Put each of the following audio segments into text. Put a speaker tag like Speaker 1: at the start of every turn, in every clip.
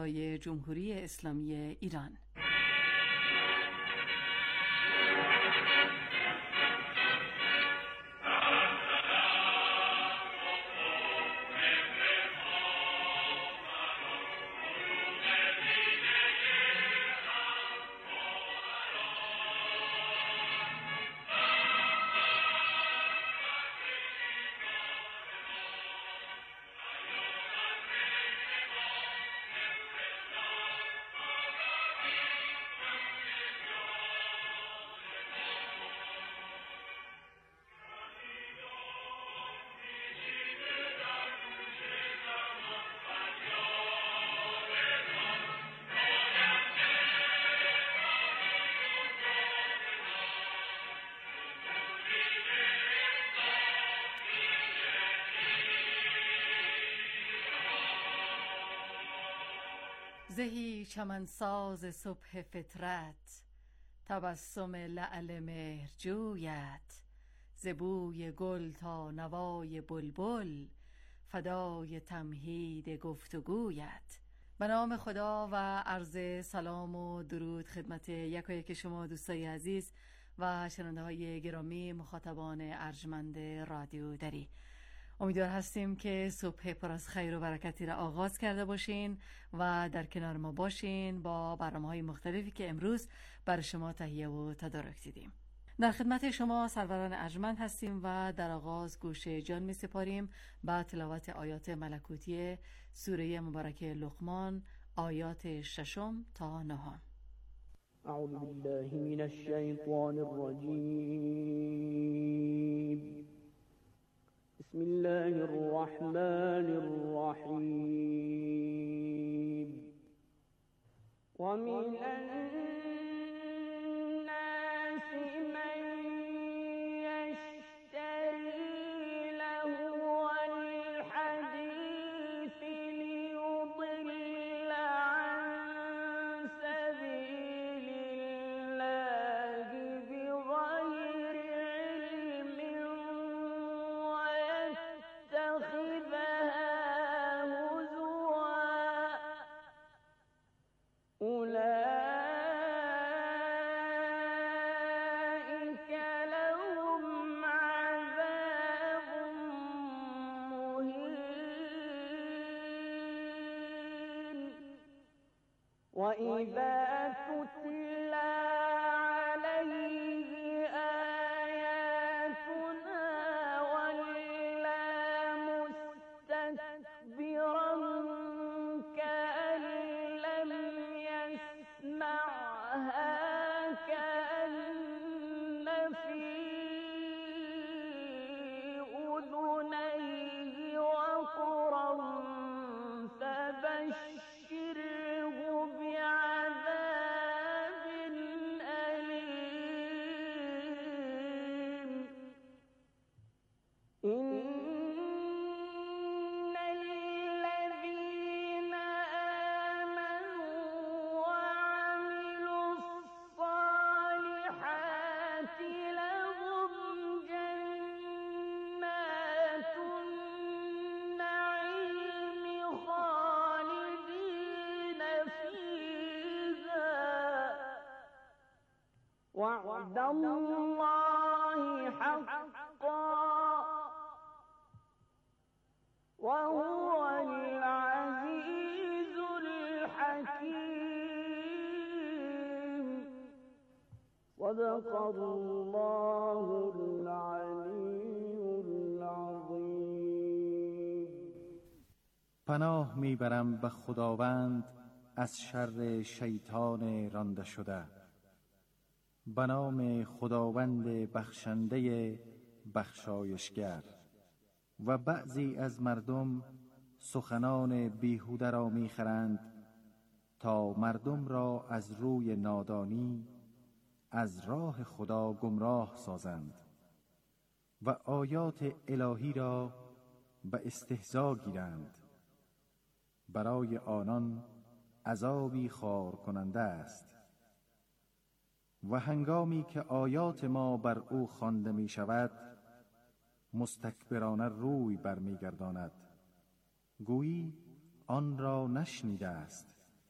Speaker 1: جمهوری اسلامی ایران. زهی چمن ساز صبح فطرت، تبسم لعل مهرجویت، ز بوی گل تا نوای بلبل، فدای تمهید گفتگویت. به نام خدا و عرض سلام و درود خدمت یکایک شما دوستای عزیز و شنونده های گرامی، مخاطبان ارجمند رادیو دری. امیدوار هستیم که صبح پر از خیر و برکتی را آغاز کرده باشین و در کنار ما باشین با برنامه‌های مختلفی که امروز برای شما تهیه و تدارک دیدیم. در خدمت شما سروران ارجمند هستیم و در آغاز گوش جان می سپاریم با تلاوت آیات ملکوتی سوره مبارک لقمان، آیات 6 تا 9.
Speaker 2: اعوذ بالله من الشیطان الرجیم. بسم الله الرحمن الرحیم. ومن الناس من يشتري لهو الحديث ليضل عن سبيل الله بغير علم ويتخذها هزوا، أولئك لهم عذاب مهين. وإذا تتلى عليه آياتنا ولى مستكبرا كأن لم يسمعها كأن في أذنيه وقرا فبشره بعذاب أليم. إن الذين آمنوا وعملوا الصالحات لهم جنات النعيم خالدين فيها، وعد الله حقا وهو العزيز الحكيم. صدق الله العلي العظيم.
Speaker 3: پناه میبرم به خداوند از شر شیطان رانده شده. به نام خداوند بخشنده بخشایشگر. و بعضی از مردم سخنان بیهوده را میخرند تا مردم را از روی نادانی از راه خدا گمراه سازند و آیات الهی را به استهزا گیرند. برای آنان عذابی خار کننده است. و هنگامی که آیات ما بر او خوانده می شود مستکبرانه روی برمیگرداند، گویی آن را نشنیده است.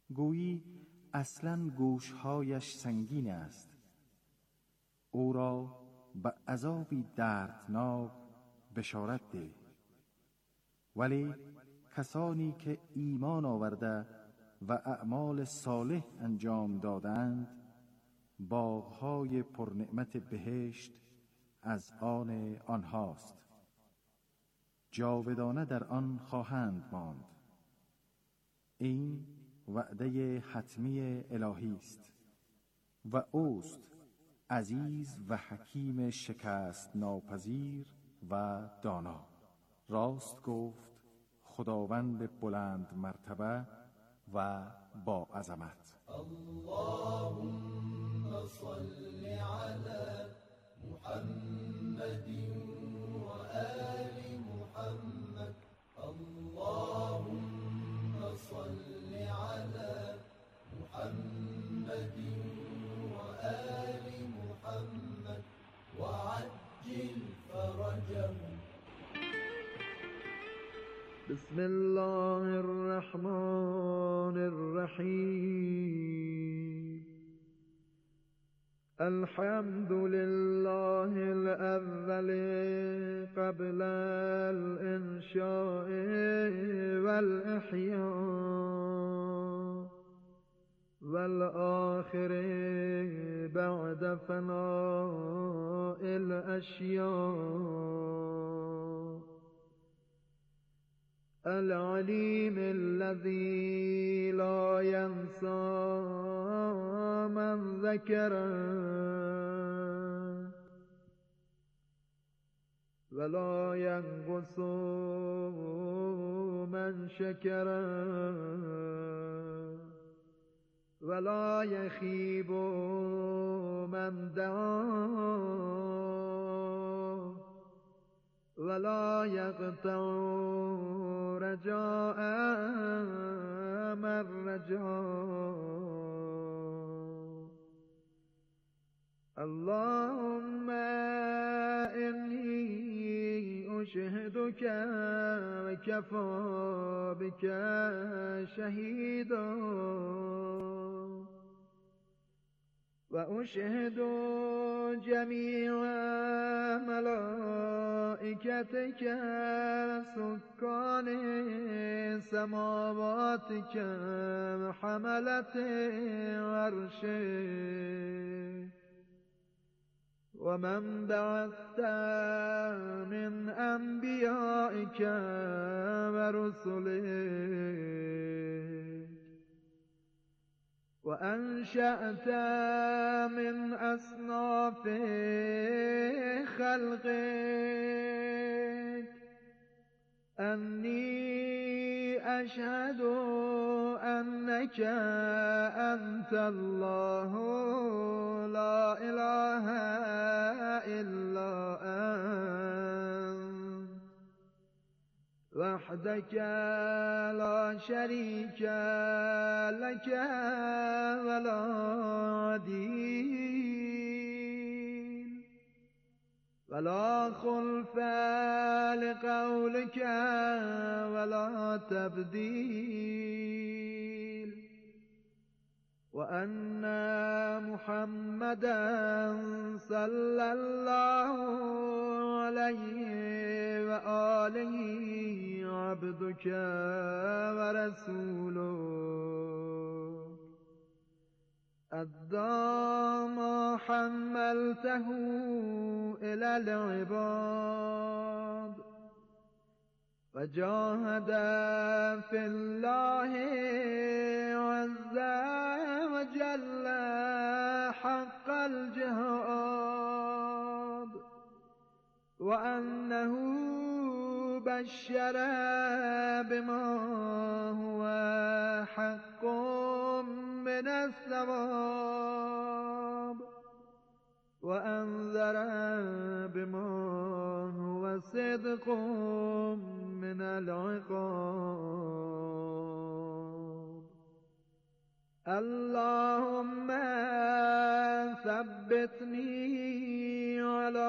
Speaker 3: گویی اصلاً گوشهایش سنگین است. او را به عذابی دردناک بشارت ده. ولی کسانی که ایمان آورده و اعمال صالح انجام دادند، باغ‌های پرنعمت بهشت از آن آنهاست. جاودانه در آن خواهند ماند. این وعده حتمی الهی است و اوست عزیز و حکیم شکست ناپذیر و دانا. راست گفت خداوند بلند مرتبه و با عظمت.
Speaker 4: اللهم صل على محمد و آل محمد. اللهم صل على محمد و آل محمد وعجل فرجهم.
Speaker 2: بسم الله الرحمن الرحیم. الحمد لله الأول قبل الإنشاء والإحياء والآخر بعد فناء الأشياء. العليم الذي لا ينسى من ذكره ولا ينقص من شكره ولا يخيب من دعاه ولا يقطع رجاء من رجاه. اللهم إني أشهدك وكفى بك شهيدا وأشهد جميع ملائكتك سكان سماواتك وحملة عرشك ومن بعثت من أنبيائك ورسلك وأنشأت من أصناف خلقك أني أشهد أنك أنت الله لا إله إلا أنت وحدك لا شريك لك ولا عديل ولا خلف لقولك ولا تبديل وأن محمدا صلى الله عليه وآله عبدك ورسوله أدى ما حملته إلى العباد وجاهد في الله عز وجل حق الجهاد وأنه بشر بما هو حق من الثواب وأنذر بما هو صدق من العقاب. اللهم ثبتني على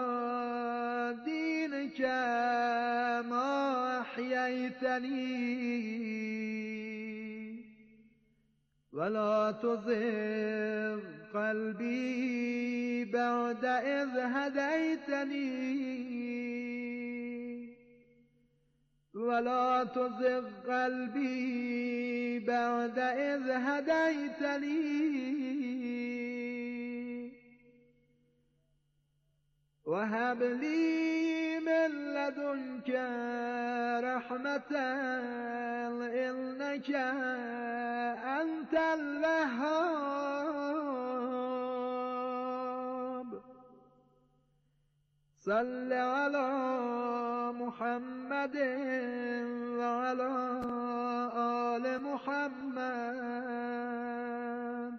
Speaker 2: دينك ما أحييتني ولا تزغ قلبي بعد إذ هديتني ولا تزغ قلبي بعد إذ هديتني وهب لي من لدنك رحمة إنك أنت الوهاب صل على محمد وعلى آل محمد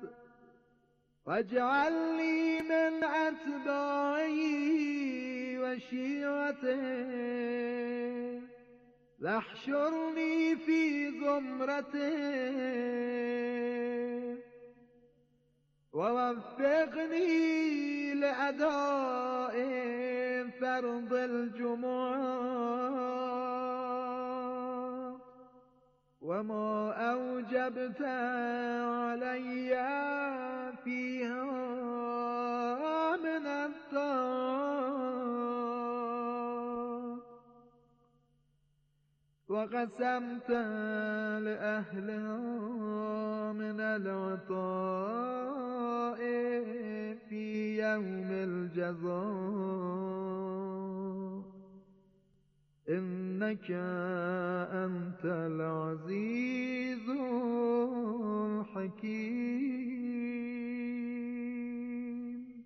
Speaker 2: واجعلني من أتباعه وشيعته واحشرني في زمرته ووفقني لأداء فرض الجمعة وما أوجبت علي فيها من الطاعات وقسمت لأهلها من العطاء في يوم الجزاء إنك أنت العزيز الحكيم.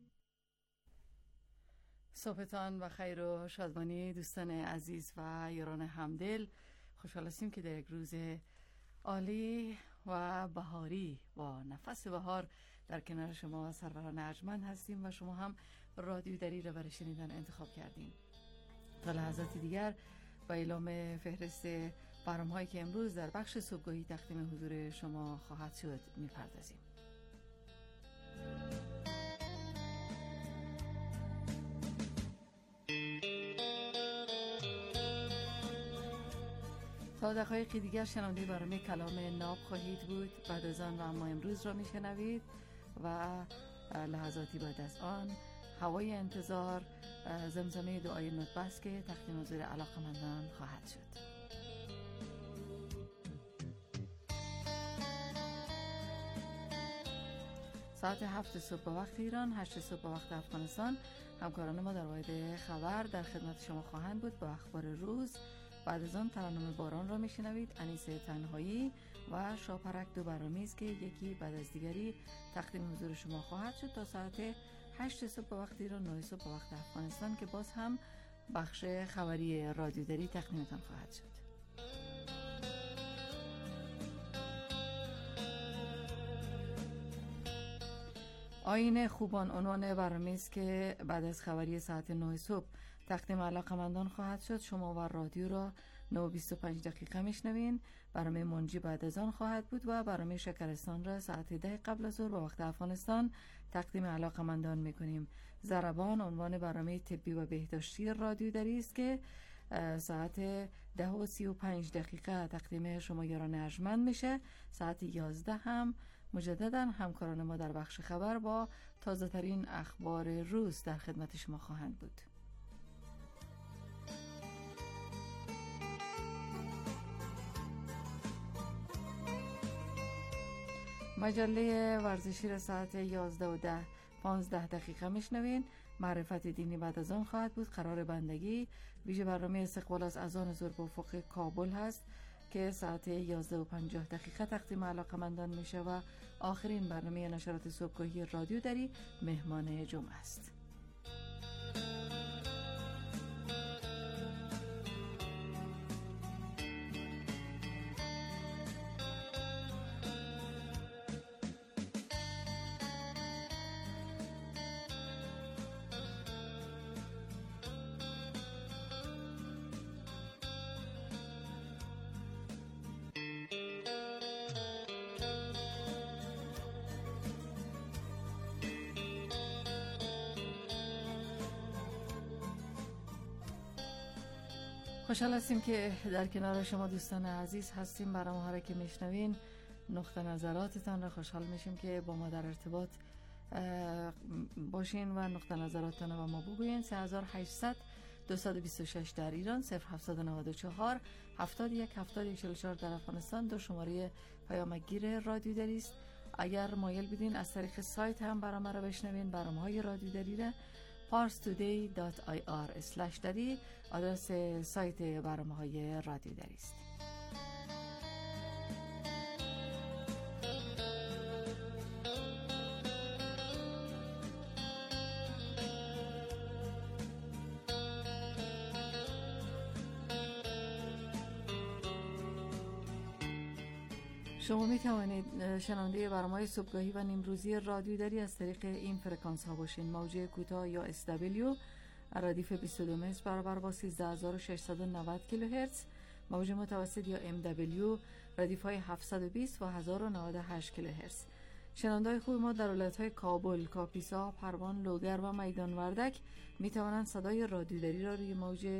Speaker 1: صبحتان و خیر و شادمانی دوستان عزیز و یاران همدل. خوشحال هستیم که در یک روز عالی و بهاری با نفس بهار در کنار شما سروران ارجمند هستیم و شما هم رادیو دری را برای شنیدن انتخاب کردیم. تا لحظات دیگر با اعلام فهرست برنامه‌هایی که امروز در بخش صبحگاهی تقدیم حضور شما خواهد شد می‌پردازیم. تا دقایقی دیگر شنونده برنامه کلام ناب خواهید بود. بعد از آن و اما امروز را میشنوید و لحظاتی بعد از آن هوای انتظار، زمزمه دعای ندبست که تقدیم حضور علاقمندان خواهد شد. ساعت 7 صبح به وقت ایران، 8 صبح به وقت افغانستان همکاران ما در واحد خبر در خدمت شما خواهند بود با اخبار روز. بعد از آن ترانه باران را میشنوید. انیس تنهایی و شاپرک دو برنامه‌ای است که یکی بعد از دیگری تقدیم حضور شما خواهد شد تا ساعت 8 صبح به وقت ایران، 9 صبح به وقت افغانستان که باز هم بخش خبری رادیو دری تقدیمتان خواهد شد. آیین خوبان عنوان برنامه‌ای است که بعد از خبری ساعت 9 صبح تقدیم علاقمندان خواهد شد. شما و رادیو را 9:25 دقیقه میشنوین. برنامه منجی بعد از آن خواهد بود و برنامه شکرستان را ساعت 10 قبل از ظهر به وقت افغانستان تقدیم علاقمندان میکنیم. ضربان عنوان برنامه طبی و بهداشتی رادیو دری است که ساعت 10:35 دقیقه تقدیم شما یاران ارجمند میشه. ساعت 11 هم مجددا همکاران ما در بخش خبر با تازه ترین اخبار روز در خدمت شما خواهند بود. مجله ورزشی را ساعت 11:15 دقیقه میشنوین. معرفت دینی بعد از آن خواهد بود. قرار بندگی ویژه برنامه استقبال از اذان ظهر به افق کابل هست که ساعت 11:50 دقیقه تقدیم علاقمندان میشه و آخرین برنامه نشرات صبحگاهی رادیو دری مهمان جمعه است. خوشحال هستیم که در کنار شما دوستان عزیز هستیم. برنامه‌ها را که میشنوین نقطه نظراتتان را خوشحال میشیم که با ما در ارتباط باشین و نقطه نظراتتان را با ما بگوین. 3800 226 در ایران، 0794 71 7144 در افغانستان دو شماره پیامگیر رادیو دری است. اگر مایل بدین از طریق سایت هم برنامه را بشنوین، برنامه‌های رادیو دری را parstoday.ir/dari آدرس سایت برنامه‌های رادیو دری است. شما می توانید شنونده برنامه‌های صبحگاهی و نیمروزی رادیو دری از طریق این فرکانس ها باشین: موج کوتاه یا SW ردیف 22 متر برابر با 13690 کیلوهرتز، موج متوسط یا MW ردیف های 720 و 1098 کیلوهرتز. شنونده‌های خوب ما در ولایت‌های کابل، کاپیسا، پروان، لوگر و میدان وردک می توانند صدای رادیو دری را روی موج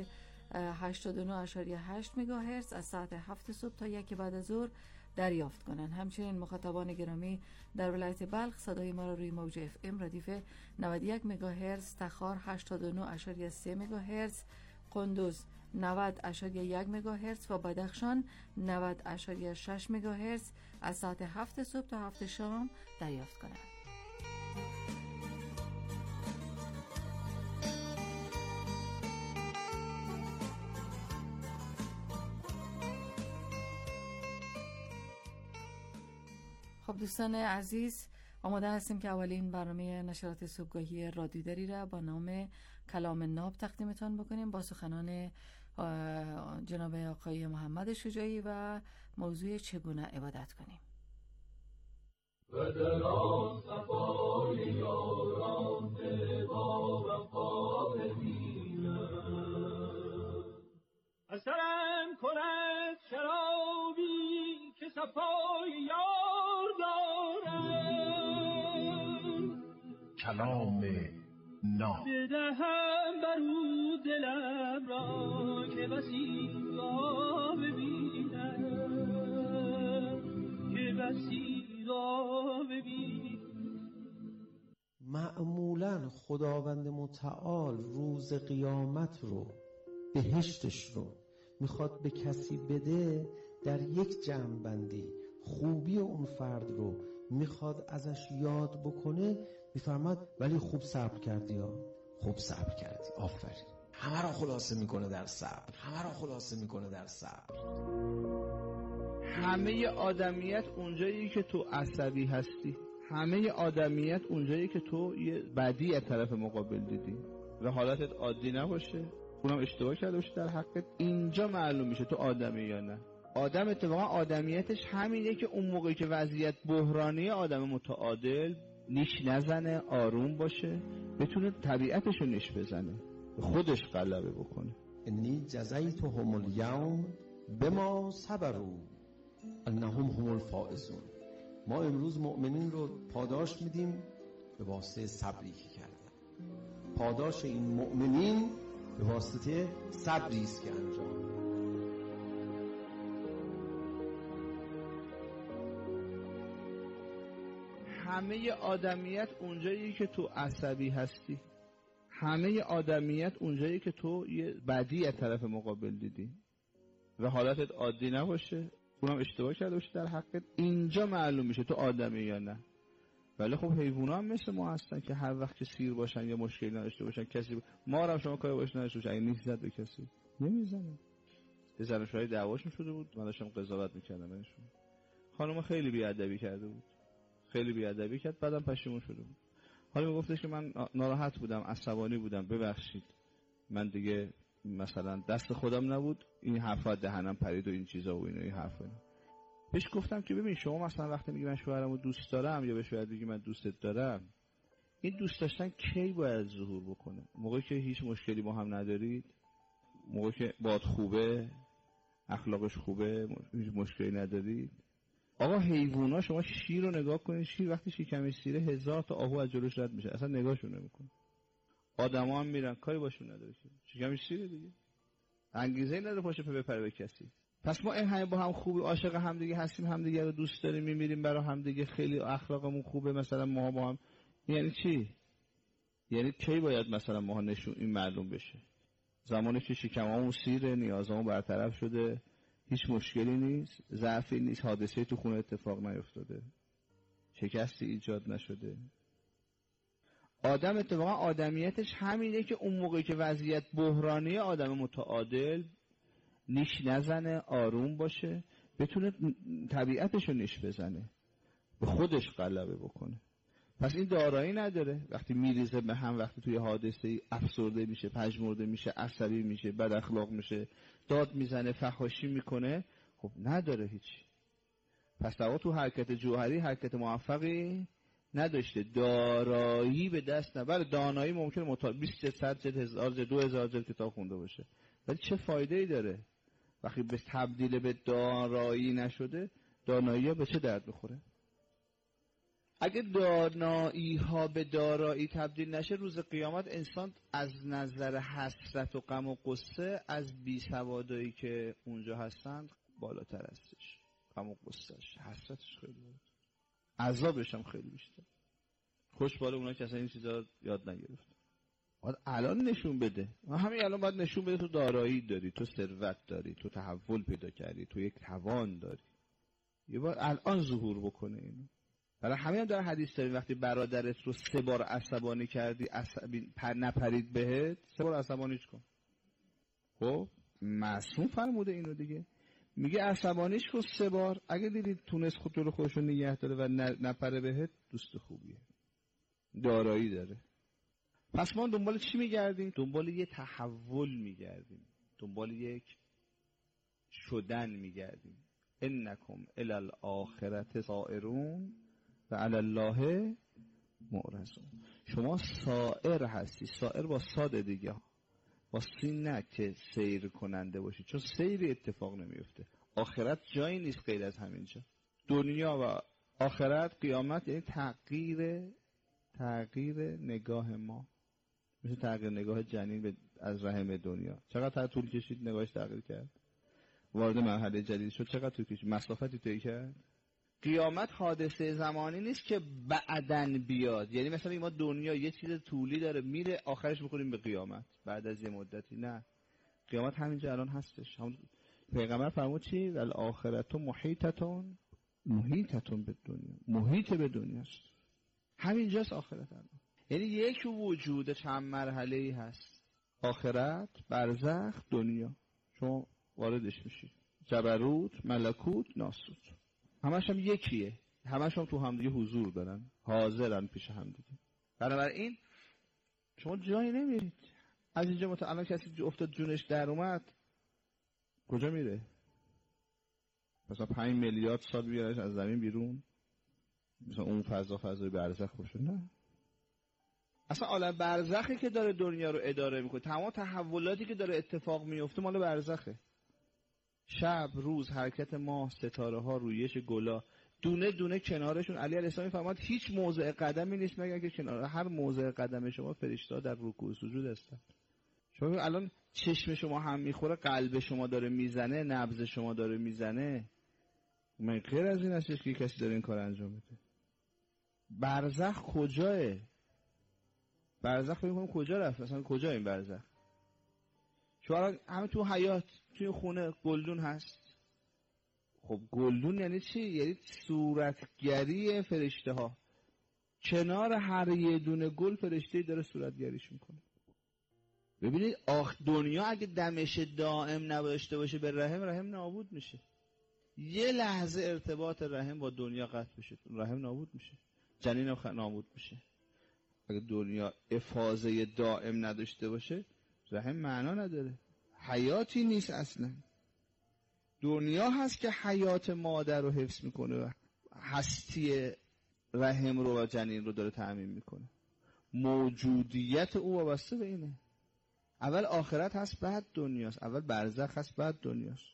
Speaker 1: 89.8 مگاهرتز از ساعت 7 صبح تا 1 بعد از ظهر دریافت کنند. همچنین مخاطبان گرامی در ولایت بلخ صدای ما را روی موج FM ردیف 91 مگاهرتز، تخار 89.3 مگاهرتز، قندوز 90.1 مگاهرتز و بدخشان 90.6 مگاهرتز از ساعت 7 صبح تا 7 شام دریافت کنند. خب دوستان عزیز، آماده هستیم که اولین برنامه نشرات صبحگاهی رادیو دری را با نام کلام ناب تقدیمتان بکنیم با سخنان جناب آقای محمد شجاعی و موضوع چگونه عبادت کنیم.
Speaker 4: و در آن صفای یاران با وفا ببینم، اثرم کند شرابی که صفای یار دارم.
Speaker 5: کلام ناب
Speaker 4: بدهم بر او دلم را که بسی را ببینم، که بسی را ببینم.
Speaker 6: معمولاً خداوند متعال روز قیامت رو، بهشتش رو میخواد به کسی بده، در یک جمع‌بندی خوبی اون فرد رو میخواد ازش یاد بکنه، میفرماد ولی خوب صبر کردی ها، خوب صبر کردی، آفرین. همه را خلاصه میکنه در صبر، همه را خلاصه میکنه در صبر.
Speaker 7: همه آدمیت اونجایی که تو عصبی هستی، همه آدمیت اونجایی که تو یه بدی از طرف مقابل دیدی و حالتت عادی نباشه، اونم اشتباه کرده باشه در حقت، اینجا معلوم میشه تو آدمی یا نه. آدم اتفاقا آدمیتش همینه که اون موقعی که وضعیت بحرانی، آدم متعادل، نیش نزنه، آروم باشه، بتونه طبیعتشو نیش بزنه، خودش غلبه بکنه.
Speaker 6: انی جزیتهم الیوم بما صبروا انهم هم الفائزون. ما امروز مؤمنین رو پاداش میدیم به واسطه صبری که کردن. پاداش این مؤمنین به واسطه صبری است که انجام.
Speaker 7: همه آدمیت اونجایی که تو عصبی هستی، همه آدمیت اونجایی که تو یه بدی از طرف مقابل دیدی و حالتت عادی نباشه، اونم اشتباه کرده باشه در حقت، اینجا معلوم میشه تو آدمی یا نه. ولی خب حیوونا هم مثل ما هستن که هر وقت که سیر باشن یا مشکلی نداشته باشن، کسی ما رو هم شما کاری باش نداشته باشه، اگه نیست زد به کسی نمیزنه. یه زن و شوهر دعواشون شده بود، من داشتم قضاوت میکردم بهشون، خانم خیلی بی‌ادبی کرده بود، خیلی بی‌ادبی کرد، بعدم پشیمون شده بود. حالا میگفتش که من ناراحت بودم، عصبانی بودم، ببخشید، من دیگه مثلا دست خودم نبود، این حرفا دهنم پرید و این چیزا و این حرفا. بهش گفتم که ببین شما مثلا وقتی میگی من شوهرمو دوست دارم یا به شوهر میگی من دوستت دارم، این دوست داشتن کی باید ظهور بکنه؟ موقعی که هیچ مشکلی با هم ندارید، موقعی که باد خوبه، اخلاقش خوبه، هیچ مشکلی ندارید. آقا حیوونا، شما شیر رو نگاه کنید، شیر وقتی شکمش سیره 1000 تا آهو از جلوش رد میشه، اصلا نگاهشون نمیکنه. آدما هم میرن کاری باشون نداره، شکمش سیره دیگه، انگیزه نداره پاشه بپره به کسی. پس ما این همه با هم خوب عاشق همدیگه هستیم، همدیگه رو دوست داریم، میمیریم برای همدیگه، خیلی اخلاقمون خوبه، مثلا ما با هم، یعنی چی؟ یعنی کی باید مثلا ما نشون این معلوم بشه؟ زمانی که شکممون سیره، نیازمون برطرف شده، هیچ مشکلی نیست، ضعفی نیست، حادثه تو خونه اتفاق نیفتاده، شکستی ایجاد نشده. آدم اتفاقا آدمیتش همینه که اون موقعی که وضعیت بحرانی، آدم متعادل، نیش نزنه، آروم باشه، بتونه طبیعتشو نیش بزنه، به خودش غلبه بکنه. پس این دارایی نداره. وقتی میریزه به هم، وقتی توی حادثه افسرده میشه، پژمرده میشه، عصبی میشه، بد اخلاق میشه، داد میزنه، فحاشی میکنه، خب نداره هیچی. پس تو حرکت جوهری حرکت موفقی نداشته، دارایی به دست نبره. دانایی ممکنه 20 جلد، 100 جلد، 1000 جلد، 2000 جلد کتاب خونده باشه، ولی چه فایده ای داره وقتی به تبدیل به دارایی نشده؟ دانایی ها به چه درد بخوره؟ اگه دانایی ها به دارایی تبدیل نشه، روز قیامت انسان از نظر حسرت و غم و قصه از بیسوادایی که اونجا هستند بالاتر هستش. غم و قصهش، حسرتش خیلی بود، عذابش هم خیلی بیشتر. خوشبال اونا که اصلا این چیزا یاد نگرفتن. باید الان نشون بده، همین الان باید نشون بده تو دارایی داری، تو ثروت داری، تو تحول پیدا کردی، تو یک توان داری. یه بار الان ظهور بکنه اینو. برای همین هم داره حدیث داریم وقتی برادرت رو 3 بار عصبانی کردی، عصبی نپرید بهت، 3 بار عصبانیش کن. خب معصوم فرموده اینو دیگه، میگه عصبانیش کن 3 بار، اگه دیدید تونست خودش رو نگه داره و نپره بهت، دوست خوبیه، دارایی داره. پس ما دنبال چی میگردیم؟ دنبال یه تحول میگردیم، دنبال یک شدن میگردیم. انکم الی الاخرة سائرون و علی الله معرضون. شما سائر هستی، سائر با صاد دیگه، با سین نه که سیر کننده باشی، چون سیری اتفاق نمیفته. آخرت جایی نیست غیر از همینجا. دنیا و آخرت، قیامت، یعنی تغییر نگاه ما، مثل تغییر نگاه جنین از رحم دنیا. چقدر طول کشید نگاهش تغییر کرد، وارد مرحله جدید شد، چقدر طول کشید، مسافتی طی کرد. قیامت حادثه زمانی نیست که بعدن بیاد، یعنی مثلا ما دنیا یه چیز طولی داره میره، آخرش بخوریم به قیامت بعد از یه مدتی. نه، قیامت همینجا الان هستش. همون پیغمبر فرمود چی؟ والآخرة محیطة بالدنیا، محیط به دنیاست، همینجاست آخرت الان. یعنی یک وجود چند مرحله‌ای هست، آخرت، برزخ، دنیا. شما واردش میشید، جبروت، ملکوت، ناسوت، همش هم یکیه، همش هم تو همدیگه حضور دارن، حاضرن پیش همدیگه. بنابراین شما جایی نمیرید. از اینجا الان کسی افتاد جونش در اومد، کجا میره؟ مثلا 5 میلیارد سال بیارش از زمین بیرون، مثلا اون فضای برزخ باشه؟ نه، اصلا عالم برزخی که داره دنیا رو اداره میکنه، تمام تحولاتی که داره اتفاق میفته مال برزخه. شب، روز، حرکت ماه، ستاره ها، رویش گلا، دونه دونه کنارشون. علی علیه السلام فرمود هیچ موضع قدمی نیست مگر که کنار هر موضع قدم شما فرشته‌ها در رکوع و سجود هستن. شما الان چشم شما هم میخوره، قلب شما داره میزنه، نبض شما داره میزنه، من غیر از این هستش که کسی داره این کار انجام میده. برزخ کجاه؟ برزخ فکر کنم کجا رفت؟ مثلا کجا این برزخ؟ شما همه تو حیات، توی خونه گلدون هست. خب گلدون یعنی چی؟ یعنی صورتگری فرشته ها. کنار هر یه دونه گل فرشته داره صورتگریش میکنه. ببینید دنیا اگه دمش دائم نداشته باشه به رحم نابود میشه. یه لحظه ارتباط رحم با دنیا قطع بشه، رحم نابود میشه، جنین هم نابود میشه. اگه دنیا افاضه دائم نداشته باشه، رحم معنا نداره، حیاتی نیست اصلا. دنیا هست که حیات مادر رو حفظ میکنه و هستی رحم رو و جنین رو داره تأمین میکنه. موجودیت او وابسته به اینه. اول آخرت هست بعد دنیاست، اول برزخ هست بعد دنیاست.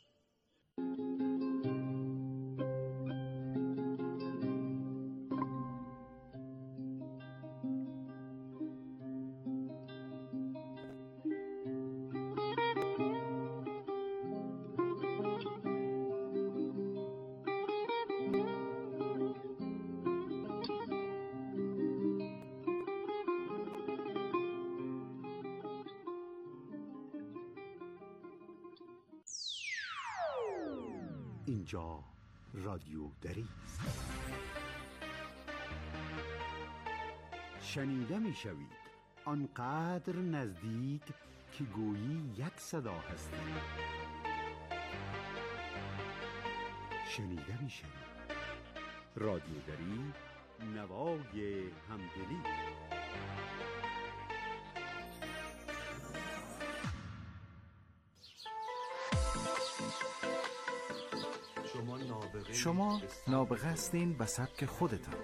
Speaker 8: اینجا رادیو دری است. شنیده می شوید آنقدر نزدیک که گویی یک صدا هستید. شنیده می شوید رادیو دری، نوای همدلی.
Speaker 3: شما نابغه هستین به سبک خودتان.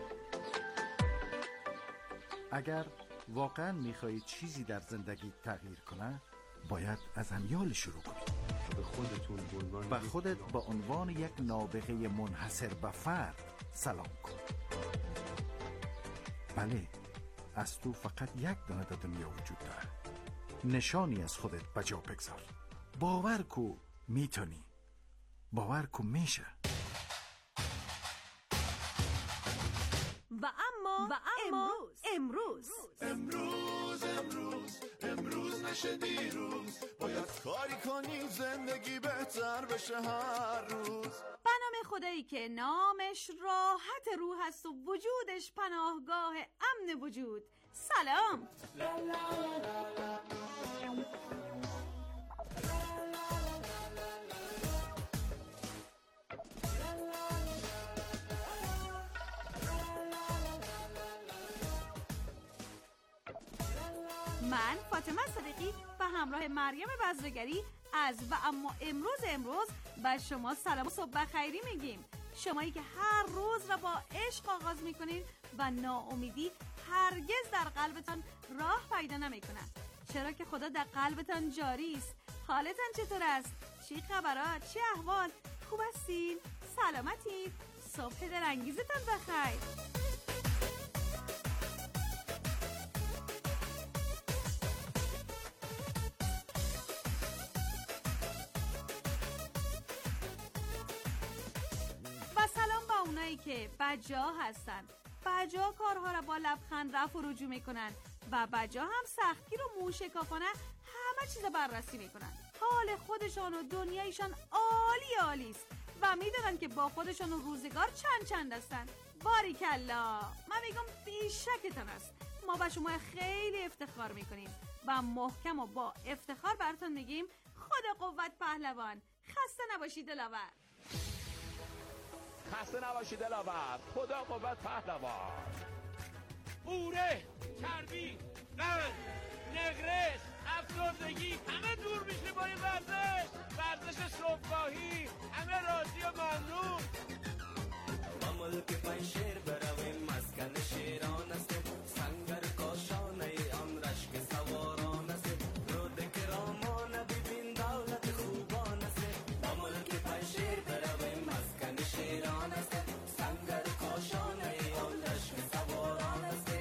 Speaker 3: اگر واقعا میخواهید چیزی در زندگی تغییر کنه، باید از امیال شروع کنید. به خودت به عنوان یک نابغه منحصر به فرد سلام کن. بله، از تو فقط یک دانه در دنیا وجود داره. نشانی از خودت به جا بگذار. باور کو میتونی. باور کو میشه.
Speaker 9: و اما امروز نشه دیروز، باید کاری کنی زندگی بهتر بشه هر روز.
Speaker 10: به نام خدایی که نامش راحت روح است و وجودش پناهگاه امن وجود. سلام. من فاطمه صدیقی به همراه مریم بزرگری از و اما امروز به شما سلام و صبح خیری میگیم. شمایی که هر روز را با عشق آغاز میکنین و ناامیدی هرگز در قلبتان راه پیدا نمیکنه، چرا که خدا در قلبتان جاری است. حالتان چطور است؟ چی خبرات؟ چی احوال؟ خوب هستین؟ سلامتین؟ صبح دلانگیزتان بخیر. که بجا هستن، بجا کارها را با لبخند رفع و رجوع میکنن و بجا هم سختگیر و موشکافانه همه چیز بررسی میکنن. حال خودشان و دنیایشان عالی است و میدونن که با خودشان و روزگار چند هستن. باریکلا، من میگم بیشکتان است. ما با شما خیلی افتخار میکنیم و محکم و با افتخار براتون میگیم خدا قوت پهلوان. خسته نباشید دلاور.
Speaker 11: خسته نباشید دلاور. خدا قوت پهلوان.
Speaker 4: بوره، چربی، قند، نقرس، افسردگی همه دور میشه با این ورزش صبحگاهی. همه راضی و ممنون.
Speaker 12: ما ملک پنشیر برویم مسکن شیران است، سنگر کاشانه آن رشک سواران است، رود کرامان ببین دولت خوبان است. ما ملک پنشیر برویم مسکن شیران است، سنگر کاشانه آن رشک سواران است.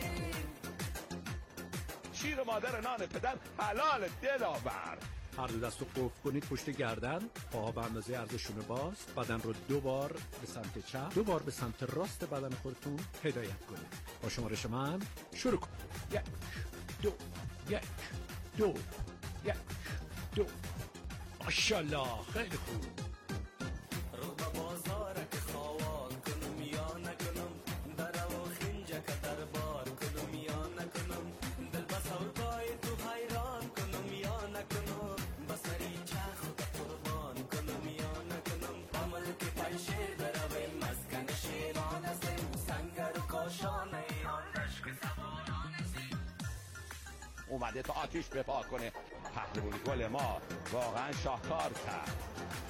Speaker 11: شیر مادر نان پدر حلال دلاور.
Speaker 13: هر دو دست رو قفل کنید پشت گردن، پاها به اندازه عرض شونه باز، بدن رو 2 بار به سمت چپ، 2 بار به سمت راست بدن خودتون هدایت کنید. با شمارش من شروع کن. 1 2 1 2 1 2. ماشاءالله، خیلی خوب.
Speaker 12: رو به بازار که خواه کنم یا نکنم، در و خینجا که دربار کنم یا نکنم، دل بسودای تو حیران کنم یا نکنم، بسری چه خود قربان کنم یا نکنم. عمل که پنشیر برویم مسکن شیران هستیم، سنگر کاشانه آن رشک سواران هستیم.
Speaker 11: اومده تا آتیش بپا کنه. پهلوان گل ما واقعا شاهکار کرد.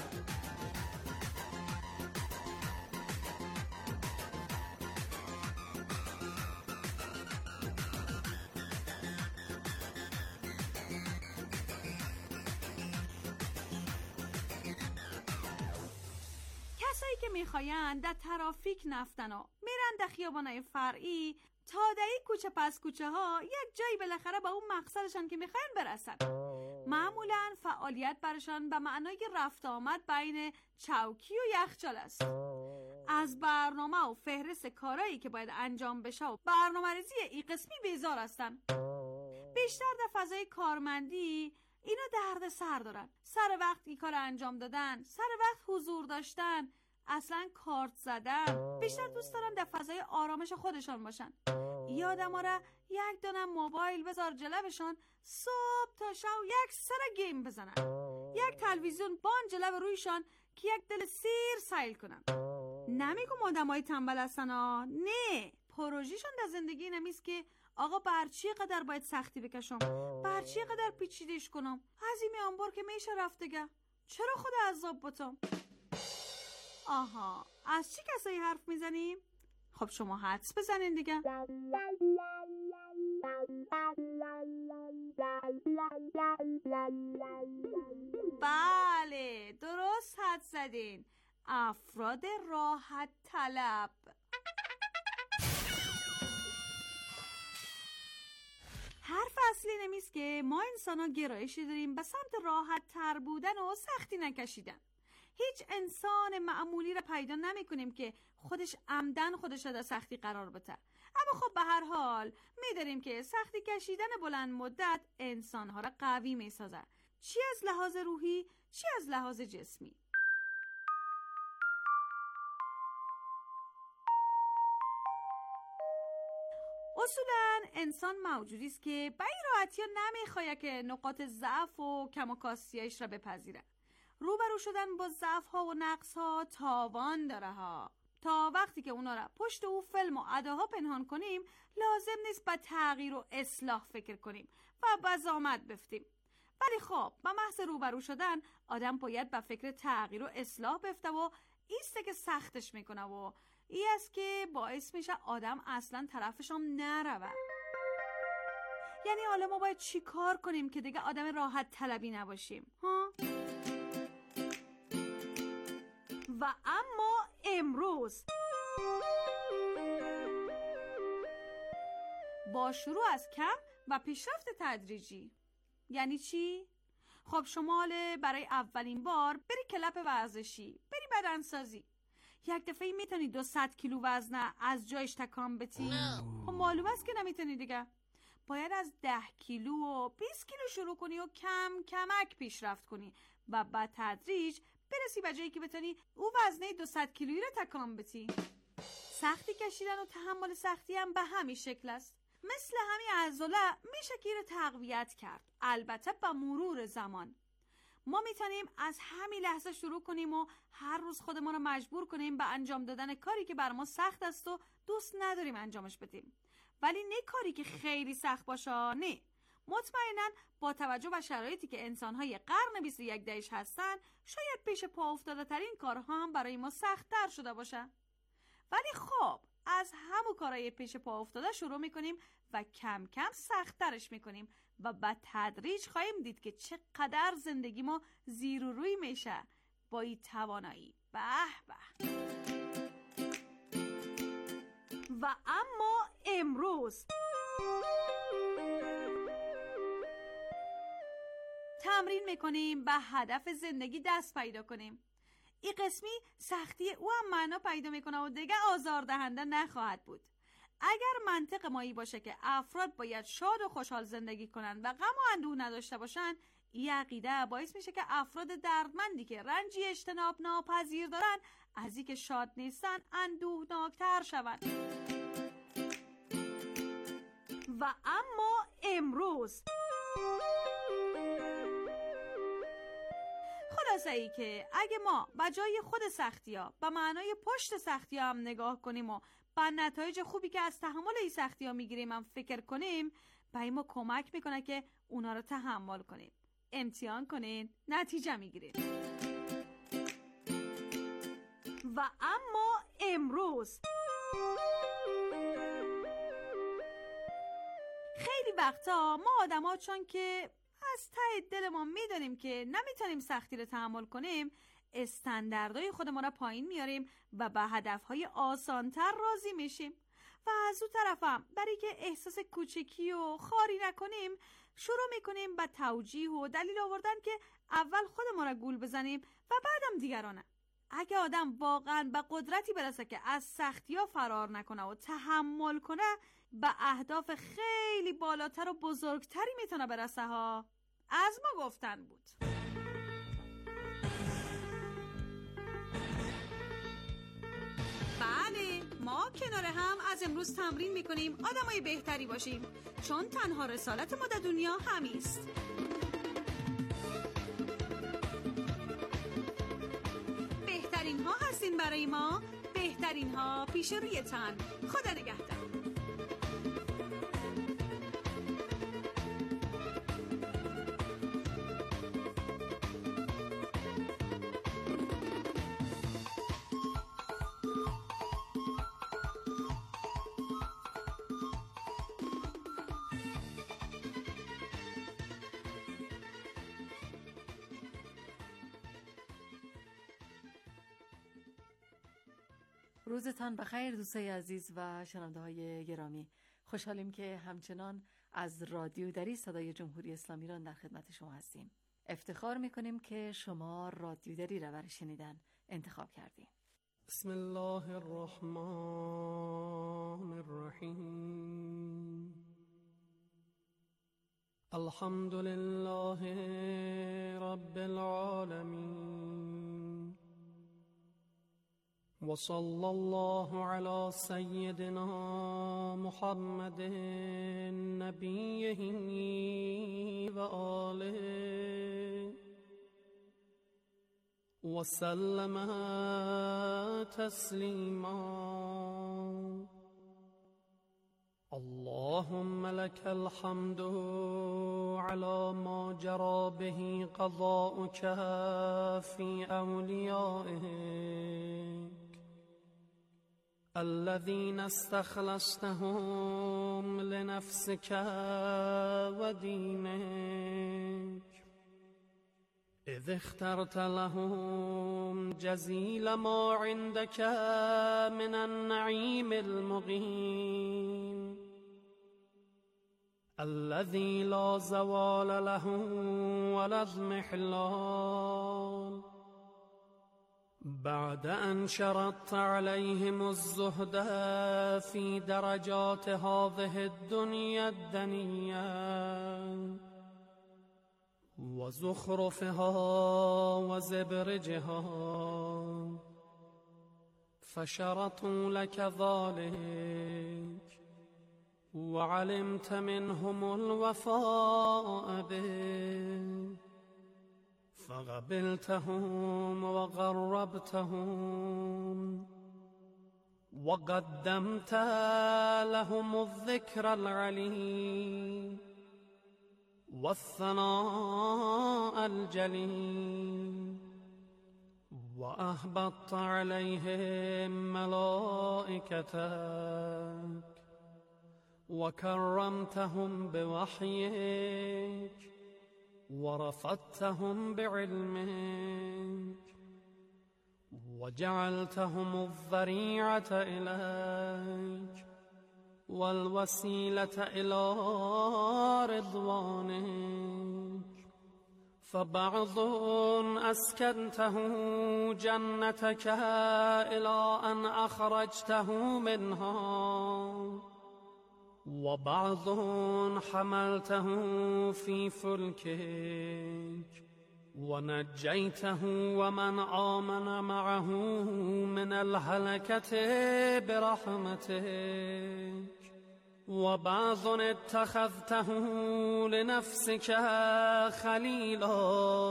Speaker 10: کسایی که میخواین در ترافیک نفتن و میرن در خیابانای فرعی تا در این کوچه پس کوچه ها یک جایی بالاخره به اون مقصدشان که میخواین برسن. معمولا فعالیت برشان به معنای رفت آمد بین چوکی و یخچال است. از برنامه و فهرست کارهایی که باید انجام بشه و برنامه‌ریزی این قسمی بیزار هستن. بیشتر در فضای کارمندی اینا درد سر دارن. سر وقت این کار انجام دادن، سر وقت حضور داشتن، اصلا کارت زدن. بیشتر دوست دارن در فضای آرامش خودشان باشن. ای آدما را یک دانه موبایل بذار جلبشان، صبح تا شب یک سر گیم بزنن، یک تلویزیون بان جلب رویشان که یک دل سیر سیل کنن. نمیگم آدمای تنبل هستن ها، نه، پروژهشون در زندگی نمیست که آقا برچی قدر باید سختی بکشم، برچی قدر پیچیدش کنم، از این میانبار که میشه رفت دیگه، چرا خود عذاب باتم؟ آها، از چی کسایی حرف میزنیم؟ خب شما حدس بزنین دیگه. بله، درست حدس زدین، افراد راحت طلب. حرف اصلی نمیست که ما انسان ها گرایشی داریم به سمت راحت تر بودن و سختی نکشیدن. هیچ انسان معمولی را پیدا نمی کنیم که خودش عمدن خودش را در سختی قرار بده. اما خب به هر حال می داریم که سختی کشیدن بلند مدت انسانها را قوی می سازه، چی از لحاظ روحی چی از لحاظ جسمی. اصولاً انسان موجودی است که به این راحتی نمیخواد که نقاط ضعف و کم و کاستی‌اش را بپذیره. روبرو شدن با ضعف‌ها و نقص‌ها تاوان داره ها. تا وقتی که اونا را پشت او فیلم و اداها پنهان کنیم، لازم نیست به تغییر و اصلاح فکر کنیم و بزامت بفتیم. ولی خب به محض روبرو شدن آدم باید به فکر تغییر و اصلاح بفته و ایسته که سختش میکنه و ای است که باعث میشه آدم اصلا طرفشم نروه. یعنی حالا ما باید چی کار کنیم که دیگه آدم راحت طلبی نباشیم ها؟ و اما امروز با شروع از کم و پیشرفت تدریجی. یعنی چی؟ خب شما برای اولین بار بری کلپ ورزشی، بری بدنسازی، یک دفعه میتونی 200 کیلو وزنه از جایش تکان بتی؟ خب معلوم است که نمیتونی دیگه. باید از 10 کیلو و 20 کیلو شروع کنی و کم کمک پیشرفت کنی و بعد تدریج برسی به جایی که بتونی او وزنه 200 کیلویی رو تکان بتی. سختی کشیدن و تحمل سختی هم به همین شکل است. مثل همین عضله میشه که رو تقویت کرد، البته با مرور زمان. ما میتونیم از همین لحظه شروع کنیم و هر روز خودمون رو مجبور کنیم به انجام دادن کاری که بر ما سخت است و دوست نداریم انجامش بدیم. ولی نه کاری که خیلی سخت باشه، نه. مطمئناً با توجه به شرایطی که انسان‌های قرن 21 دهش هستن، شاید پیش پا افتاده ترین کارها هم برای ما سخت‌تر شده باشه. ولی خب از همون کارهای پیش پا افتاده شروع میکنیم و کم کم سخت‌ترش میکنیم و به تدریج خواهیم دید که چقدر زندگی ما زیر و روی میشه با این توانایی. به به. و اما امروز تمرین میکنیم به هدف زندگی دست پیدا کنیم. این قسمی سختی او هم معنا پیدا میکنه و دیگه آزاردهنده نخواهد بود. اگر منطق مایی باشه که افراد باید شاد و خوشحال زندگی کنن و غم و اندوه نداشته باشن، این عقیده باعث میشه که افراد دردمندی که رنجی اجتناب ناپذیر دارن از این که شاد نیستن اندوهناکتر شون. و اما امروز خلاصه ای که اگه ما به جای خود سختی ها به معنای پشت سختی ها هم نگاه کنیم و به نتایج خوبی که از تحمل این سختی ها میگیریم هم فکر کنیم، به ما کمک میکنه که اونا رو تحمل کنیم. امتحان کنین، نتیجه میگیرین. و اما امروز خیلی وقتا ما آدم ها چون که از ته دل ما میدونیم که نمیتونیم سختی رو تحمل کنیم، استانداردهای خودمون رو پایین میاریم و به هدفهای آسانتر راضی میشیم و از اون طرفم برای که احساس کوچکی و خاری نکنیم شروع میکنیم به توجیه و دلیل آوردن که اول خودمون رو گول بزنیم و بعدم دیگرانه. اگه آدم واقعا به قدرتی برسه که از سختی‌ها فرار نکنه و تحمل کنه، به اهداف خیلی بالاتر و بزرگتری میتونه برسه ها. از ما گفتن بود. هم از امروز تمرین میکنیم آدمای بهتری باشیم، چون تنها رسالت ما در دنیا همیست. بهترین ها هستین برای ما، بهترین ها پیش روی تن. خدا نگهدار.
Speaker 1: روزتان بخیر دوستای عزیز و شنونده های گرامی. خوشحالیم که همچنان از رادیو دری صدای جمهوری اسلامی ایران در خدمت شما هستیم. افتخار میکنیم که شما رادیو دری را برای شنیدن انتخاب کردیم.
Speaker 14: بسم الله الرحمن الرحیم. الحمد لله رب العالمین و صلی الله علی سیدنا محمد نبیه و آله و سلم تسلیما. اللهم لك الحمد على ما جرى به قضاؤك في أوليائك الذين استخلصتهم لنفسك ودينك إذ اخترت لهم جزيل ما عندك من النعيم المقيم الذي لا زوال له ولا اضمحلال بعد أن شرطت عليهم الزهد في درجات هذه الدنيا الدنيا وزخرفها وزبرجها فشرطوا لك ذلك وعلمت منهم الوفاء به فقبلتهم وقربتهم وقدمت لهم الذكر العليم والثناء الجليل وأهبطت عليهم ملائكتك وكرمتهم بوحيك ورفضتهم بعلمك وجعلتهم الذريعة إليك والوسيلة إلى رضوانك فبعض أسكنته جنتك إلى أن أخرجته منها وبعض حملته في فلكك ونجيته ومن آمن معه من الهلكة برحمتك وبعض اتخذته لنفسك خليلا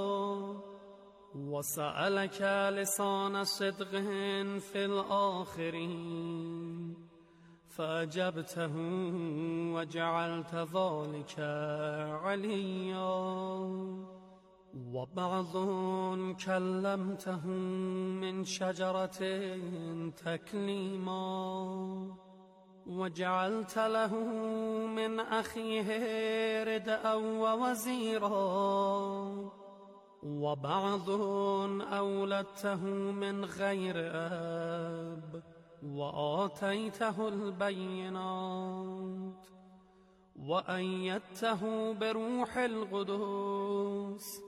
Speaker 14: وسألك لسان صدق في الآخرين فأجبته وجعلت ذلك عليا وبعض كلمته من شجرة تكليما وجعلت له من أخيه ردءا ووزيرا وبعض أولدته من غير أب وآتيته البينات وأيدته بروح القدس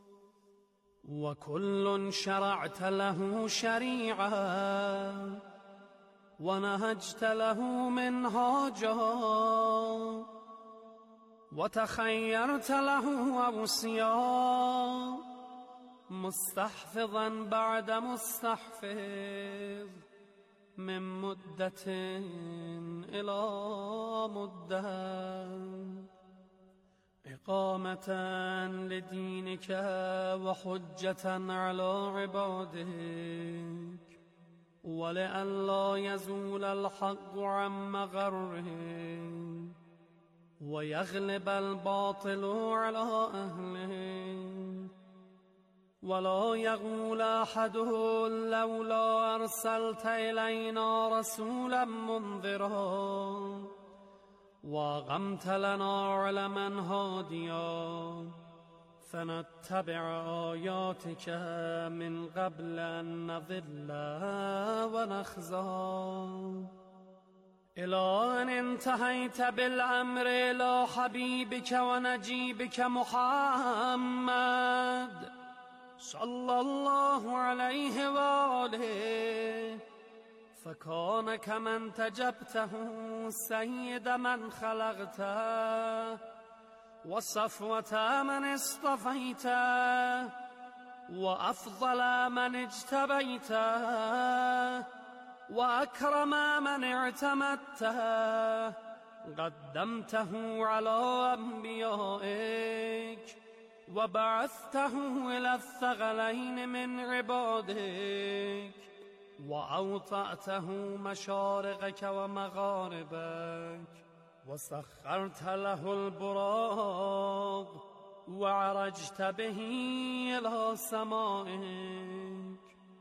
Speaker 14: وكل شرعت له شريعة ونهجت له منهاجا وتخيرت له أوصيا مستحفظا بعد مستحفظ من مدة إلى مدة إقامة لدينك وحجة على عبادك ولئلا يزول الحق عن مغره ويغلب الباطل على أهله ولا يقول أحد لولا أرسلت إلينا رسولا منذرا وأقمت لنا علما هاديا فنتبع آياتك من قبل أن نضل ونخزى إلى أن انتهيت بالأمر إلى حبيبك ونجيبك محمد صلى الله عليه وآله فكان كمن تجبته سيد من خلقته وصفوة من اصطفيته وأفضل من اجتبيته وأكرم من اعتمدته قدمته على أنبيائك وبعثته إلى الثقلين من عبادك وأوطأته مشارقك ومغاربك وسخرت له البراق وعرجت به إلى سمائك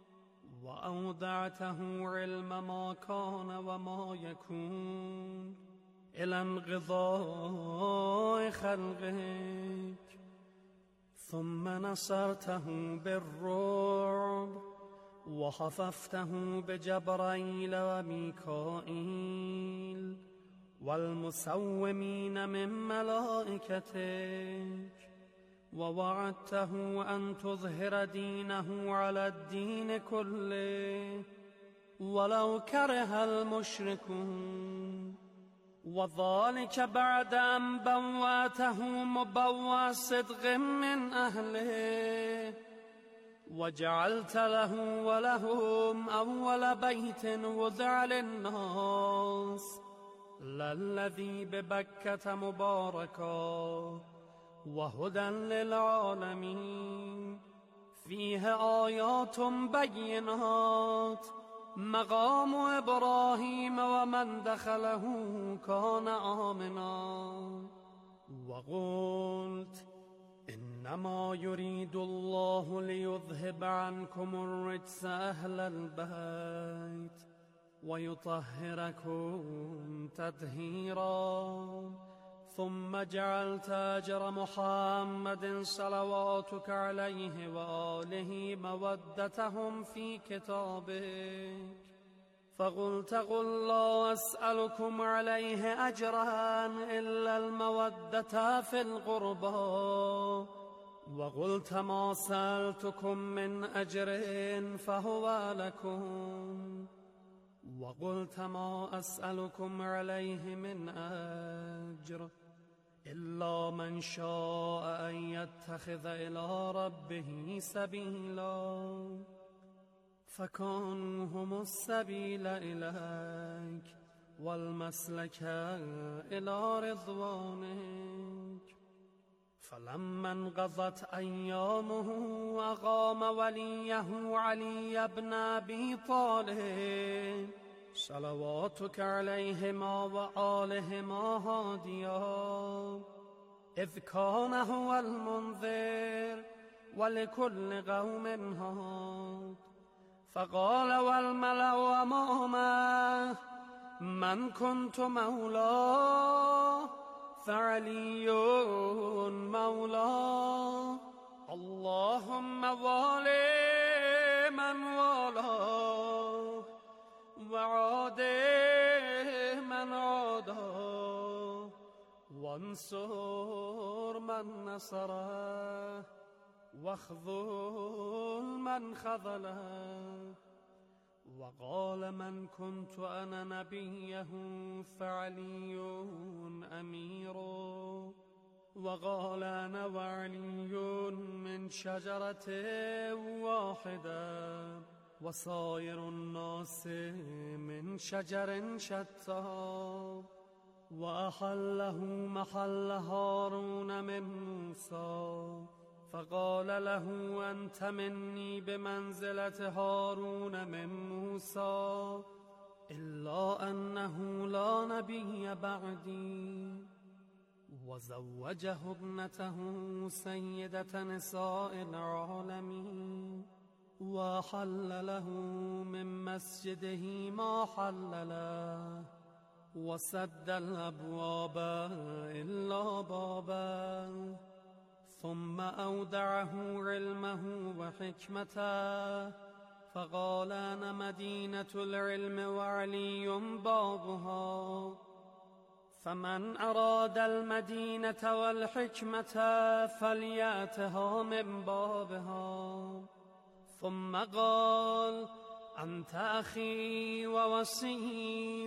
Speaker 14: وأودعته علم ما كان وما يكون إلى انقضاء خلقك ثم نصرته بالرعب وخففته بجبرائيل وميكائيل والمسومين من ملائكتك ووعدته أن تظهر دينه على الدين كله ولو كره المشركون وذلك بعد أن بوأته مبوأ صدق من أهله وجعلت له ولهم أول بيت وضع للناس للذي ببكة مباركا وهدى للعالمين فيه آيات بينات مقام إبراهيم ومن دخله كان آمنا وقلت إنما يريد الله ليذهب عنكم الرجس أهل البيت ويطهركم تطهيرا ثم جعلت أجر محمد صلواتك عليه وآله مودتهم في كتابك فقلت قل لا أسألكم عليه أجرا إلا المودة في القربى وقلت ما سألتكم من أجر فهو لكم وقلت ما أسألكم عليه من أجر إلا من شاء أن يتخذ إلى ربه سبيلا فكانوا هم السبيل إليك والمسلك إلى رضوانك فلما انقضت أيامه أقام وليه علي بن أبي طالب صلواتك عليهما وآلهما هاديا إذ كان هو المنذر ولكل قوم هاد فقال والملأ أمامه من كنت مولاه فعلي مولاه اللهم والي من والاه وعادي من عاداه وانصر من نصره واخذل من خذله وقال من كنت أنا نبيه فعلي أمير وقال أنا وعلي من شجرة واحدة وسائر الناس من شجر شتى وأحله محل هارون من موسى فقال له أنت مني بمنزلة هارون من موسى إلا أنه لا نبي بعدي وزوجه ابنته سيدة نساء العالمين وحل له من مسجده ما حل له وسد الأبواب إلا بابا ثم أودعه علمه وحكمته فقال أنا مدينة العلم وعلي بابها فمن أراد المدينة والحكمة فليأتها من بابها ثم قال أنت أخي ووصي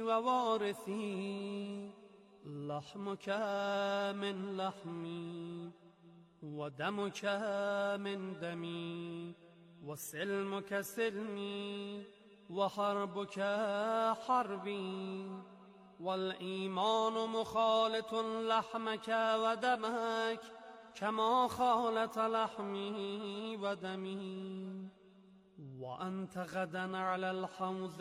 Speaker 14: ووارثي لحمك من لحمي ودمك من دمي وسلمك سلمي وحربك حربي والإيمان مخالط لحمك ودمك كما خالط لحمي ودمي وأنت غدا على الحوض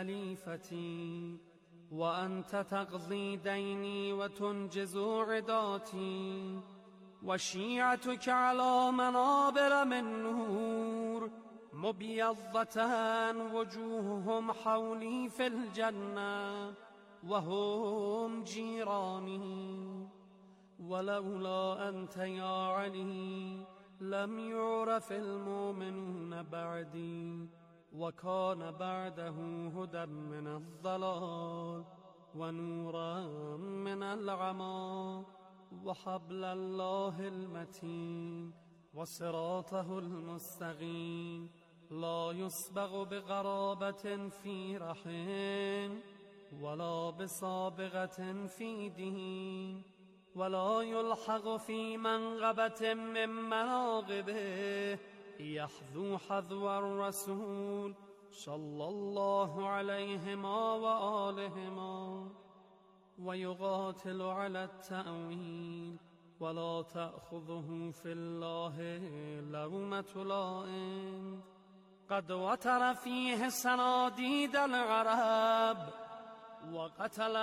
Speaker 14: خليفتي وأنت تقضي ديني وتنجز عداتي وشيعتك على منابر من نور مبيضة وجوههم حولي في الجنة وهم جيراني ولولا أنت يا علي لم يعرف المؤمنون بعدي وكان بعده هدى من الضلال ونورا من العمى وحبل الله المتين وصراطه المستقيم لا يسبغ بغرابة في رحم ولا بسابغة في دين ولا يلحق في منغبة من مناغبه يحذو حذو الرسول صلى الله عليهما وآلهما ويقاتل على التأويل ولا تأخذه في الله لومة لائم قد وتر فيه صناديد العرب وقتل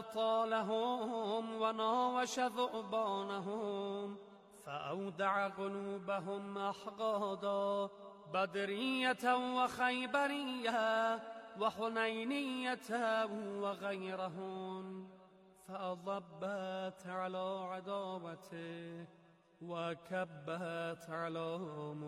Speaker 14: أبطالهم وناوش ذؤبانهم فأودع قلوبهم أحقادا بدرية وخيبرية وحنينية وغيرهن فأضبت على عداوته وكبت على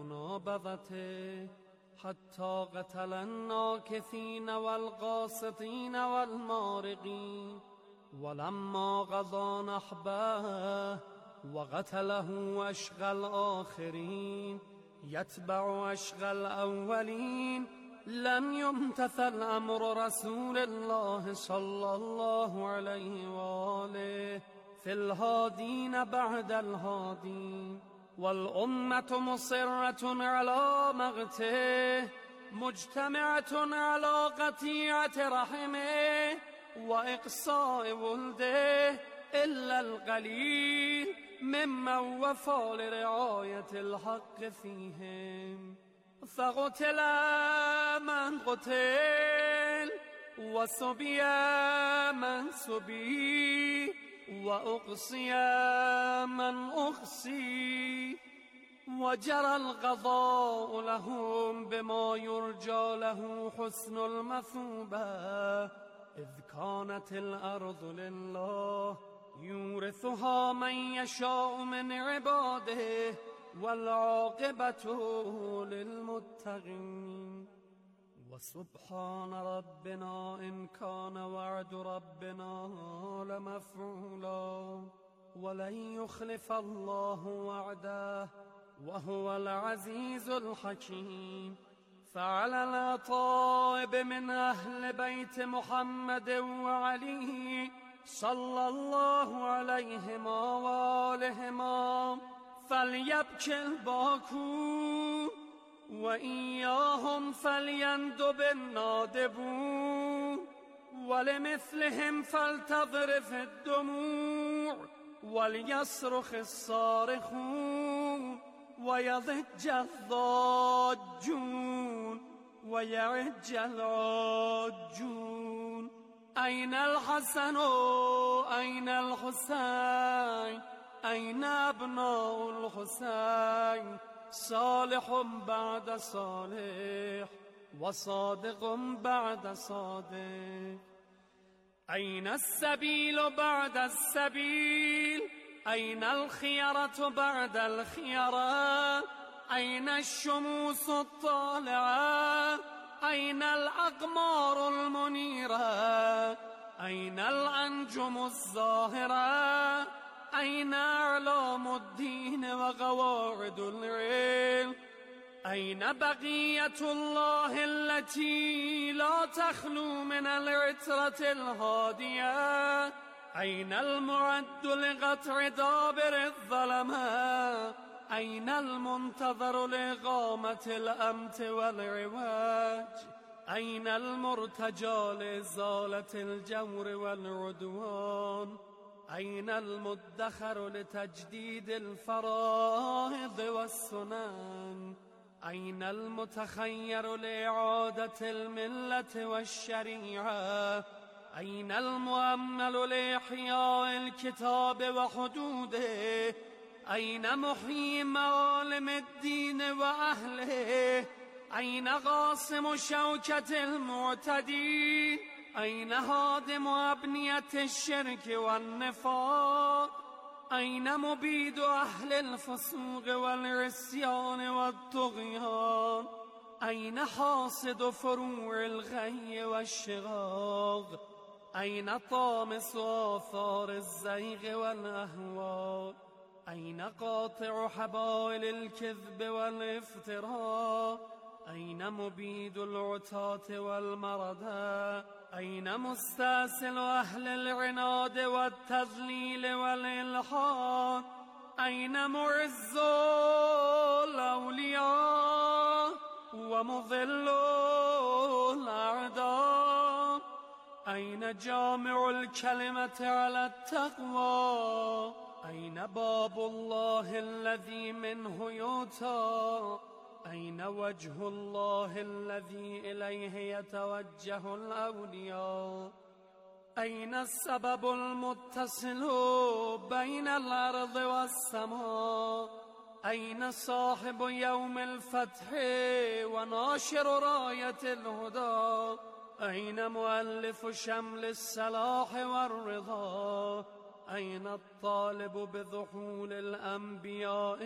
Speaker 14: منابذته حتى قتل الناكثين والقاسطين والمارقين ولما قضى نحبه وقتله أشقى الآخرين يتبع أشقى الأولين لم يمتثل أمر رسول الله صلى الله عليه وآله في الهادين بعد الهادين والأمة مصرة على مقته مجتمعة على قطيعة رحمه وإقصاء ولده إلا القليل ممن وفى لرعاية الحق فيهم فقتل من قتل وسبي من سبي وأقصي من أقصي وجرى القضاء لهم بما يرجى له حسن المثوبة إذ كانت الأرض لله يورثها من يشاء من عباده والعاقبة للمتقين وسبحان ربنا إن كان وعد ربنا لمفعولا ولن يخلف الله وعده وهو العزيز الحكيم فعلى الأطائب من أهل بيت محمد وعلي صلى الله عليهما وآلهما فليبكي الباكون وإياهم فليندب النادبون ولمثلهم فلتضرف الدموع وليصرخ الصارخون ويضج الضاجون ويعج العاجون. أين الحسن أين الحسين أين أبناء الحسين؟ صالح بعد صالح وصادق بعد صادق. أين السبيل بعد السبيل؟ أين الخيرة بعد الخيرة؟ أين الشموس الطالعة؟ أين الأقمار المنيرة؟ أين الأنجم الظاهرة؟ أين أعلام الدين وقواعد العلم؟ أين بقية الله التي لا تخلو من العترة الهادية؟ أين المعد لقطع دابر الظلمة؟ أين المنتظر لإقامة الأمت والعواج؟ أين المرتجى لإزالة الجور والعدوان؟ أين المدخر لتجديد الفرائض والسنن؟ أين المتخير لإعادة الملة والشريعة؟ أين المؤمل لإحياء الكتاب وحدوده؟ أين محيي معالم الدين وأهله؟ أين قاسم شوكة المعتدين؟ أين هادم أبنية الشرك والنفاق؟ أين مبيد أهل الفسوق والعصيان والطغيان؟ أين حاصد فروع الغي والشغاغ؟ أين طامس آثار الزيغ والأهواء؟ أين قاطع حبائل الكذب والافتراء؟ أين مبيد العتاة والمردى؟ أين مستأصل أهل العناد والتضليل والإلحاد؟ أين معز الأولياء ومضل الأعداء؟ أين جامع الكلمة على التقوى؟ أين باب الله الذي منه يؤتى؟ أين وجه الله الذي إليه يتوجه الأولياء؟ أين السبب المتصل بين الأرض والسماء؟ أين صاحب يوم الفتح وناشر راية الهدى؟ أين مؤلف شمل الصلاح والرضا؟ أين الطالب بذحول الأنبياء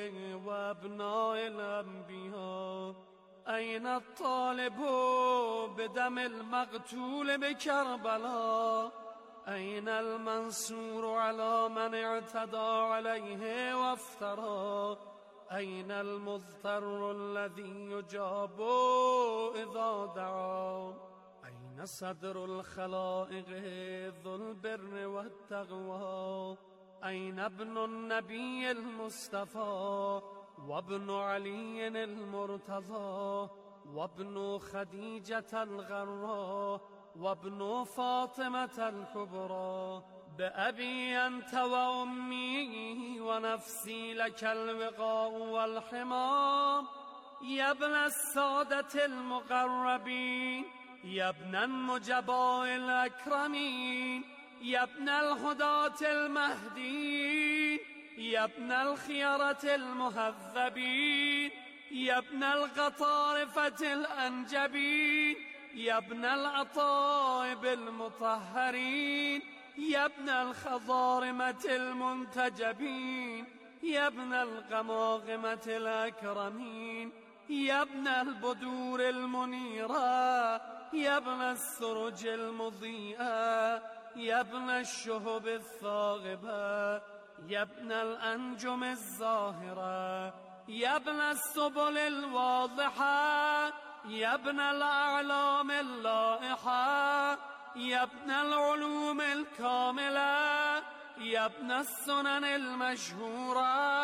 Speaker 14: وأبناء الأنبياء؟ أين الطالب بدم المقتول بكربلاء؟ أين المنصور على من اعتدى عليه وافترى؟ أين المضطر الذي يجاب إذا دعا؟ أين صدر الخلائق ذو البر والتقوى؟ أين ابن النبي المصطفى وابن علي المرتضى وابن خديجة الغراء وابن فاطمة الكبرى؟ بأبي أنت وأمي ونفسي لك الوقاء والحمام، يا ابن السادة المقربين، يا ابن النجباء الأكرمين، يا ابن الهداة المهديين، يا ابن الخيرة المهذبين، يا ابن القطارفة الأنجبين، يا ابن الأطائب المطهرين، يا ابن الخضارمة المنتجبين، يا ابن القماقمة الأكرمين، يا ابن البدور المنيرة، يا ابن السرج المضيئة، يا ابن الشهب الثاغبة، يا ابن الأنجم الزاهرة، يا ابن السبل الواضحة، يا ابن الأعلام اللائحة، يا ابن العلوم الكاملة، يا ابن السنن المشهورة،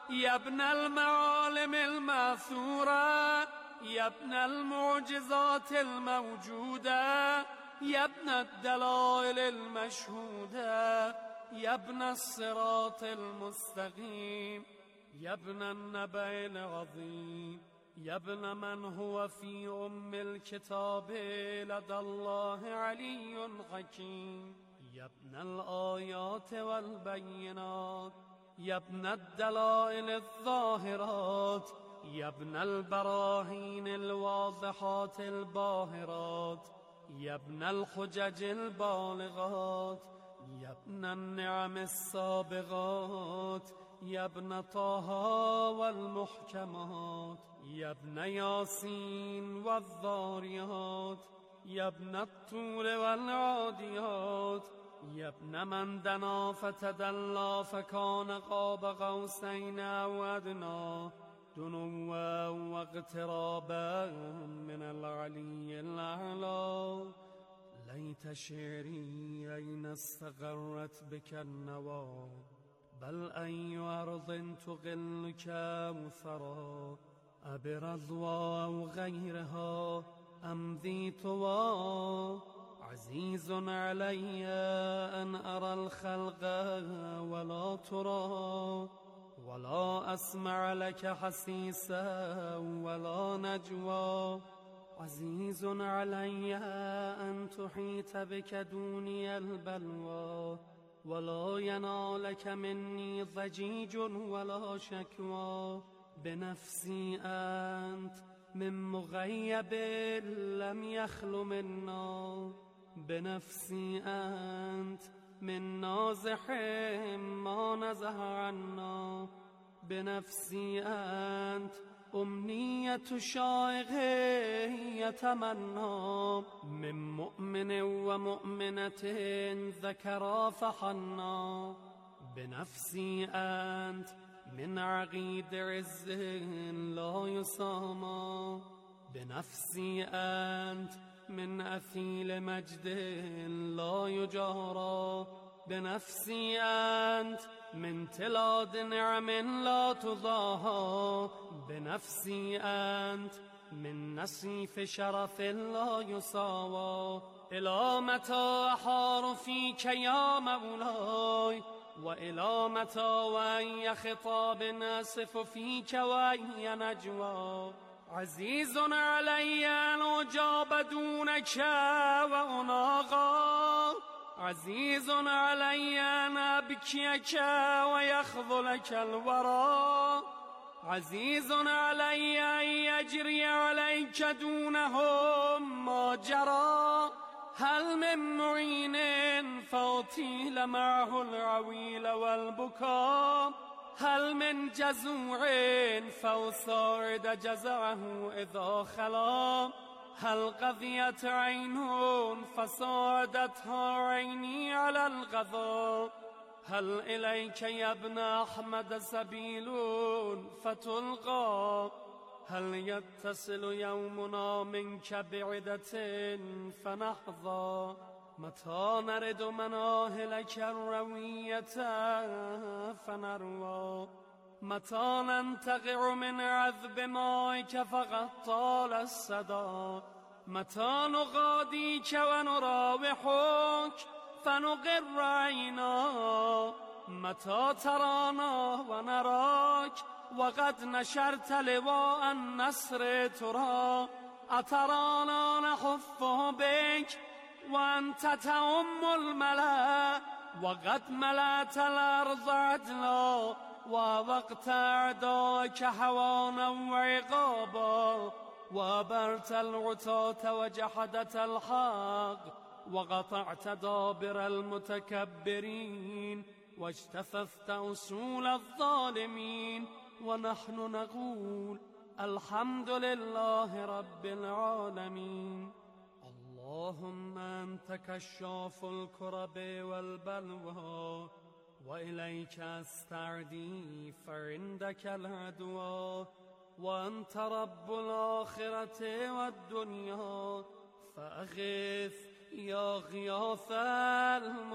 Speaker 14: يا ابن المعالم الماثورة يا ابن المعجزات الموجودة يا ابن الدلائل المشهودة يا ابن الصراط المستقيم يا ابن النبأ العظيم يا ابن من هو في أم الكتاب لدى الله علي حكيم يا ابن الآيات والبينات يا ابن الدلائل الظاهرات يا ابن البراهين الواضحات الباهرات يا ابن الحجج البالغات يا ابن النعم السابغات يا ابن طه والمحكمات يا ابن ياسين والذاريات يا ابن الطول والعاديات يا ابن من دنا فتدلى فكان قاب قوسين أو أدنى دنوا واقترابا من العلي الأعلى ليت شعري أين استقرت بك النوى بل أي أرض تغلك مثرا أبرضوى أو غيرها أم ذي طوى عزيز علي أن أرى الخلق ولا ترى ولا أسمع لك حسيسا ولا نجوى عزيز علي أن تحيط بك دوني البلوى ولا ينالك مني ضجيج ولا شكوى بنفسي أنت من مغيب لم يخل منا بنفسي أنت من نازح ما نزه عنا بنفسي أنت أمنية شائق يتمنى من مؤمن ومؤمنة ذكرا فحنا بنفسي أنت من عقيد عز لا يسامى بنفسي أنت من أثيل مجد لا يجارى بنفسي أنت من تلاد نعم لا تضاهى بنفسي أنت من نسيف شرف لا يساوى إلى متى أحار فيك يا مولاي وإلى متى وأي خطاب آسف فيك وأي نجوى عزيز علي أن أجاب دونك وأناغى عزيز علي أن أبكيك ويخذلك الورى عزيز علي أن يجري عليك دونهم ما جرى هل من معين فأطيل معه العويل والبكاء هل من جزوع فأساعد جزعه إذا خلا هل قضيت عين فساعدتها عيني على الغضب هل إليك يا ابن أحمد سبيل فتلقى هل يتصل يومنا منك بعدة فنحظى متى نرد مناهلك الروية فنروى متى ننتقع من عذب مائك فقد طال الصدى متى نغاديك ونراوحك فنقر عينا متى ترانا ونراك وقد نشرت لواء النصر ترى أترانا نحف بك وأنت تأم الملا وقد ملأت الأرض عدلا ووقت أعداك هوانا وعقابا وأبرت العتاة وجحدت الحق وقطعت دابر المتكبرين واجتثثت أصول الظالمين ونحن نقول الحمد لله رب العالمين اللهم أنت كشاف الكرب والبلوى وإليك أستعدي فعندك العدوى وأنت رب الآخرة والدنيا فأغث يا غياث